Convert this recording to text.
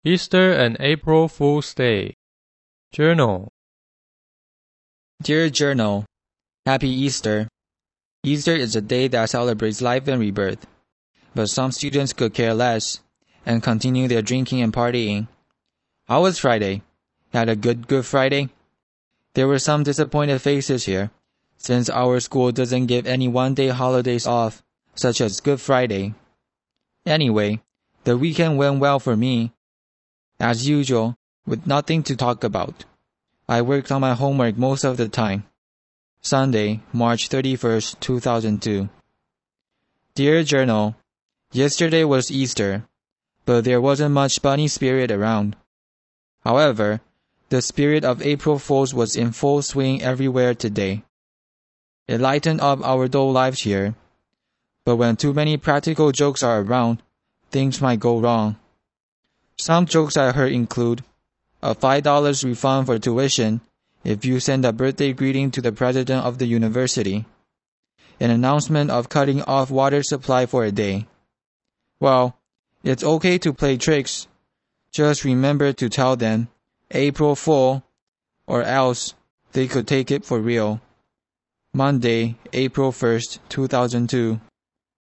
Easter and April Fool's Day. Journal. Dear Journal, Happy Easter. Easter is a day that celebrates life and rebirth, but some students could care less and continue their drinking and partying. How was Friday? Had a Good Friday? There were some disappointed faces here, since our school doesn't give any one-day holidays off, such as Good Friday. Anyway, the weekend went well for me. As usual, with nothing to talk about. I worked on my homework most of the time. Sunday, March 31st, 2002. Dear Journal, yesterday was Easter, but there wasn't much bunny spirit around. However, the spirit of April Fools was in full swing everywhere today. It lightened up our dull lives here, but when too many practical jokes are around, things might go wrong. Some jokes I heard include a $5 refund for tuition if you send a birthday greeting to the president of the university, an announcement of cutting off water supply for a day. Well, it's okay to play tricks. Just remember to tell them, April Fool, or else they could take it for real. Monday, April 1st, 2002.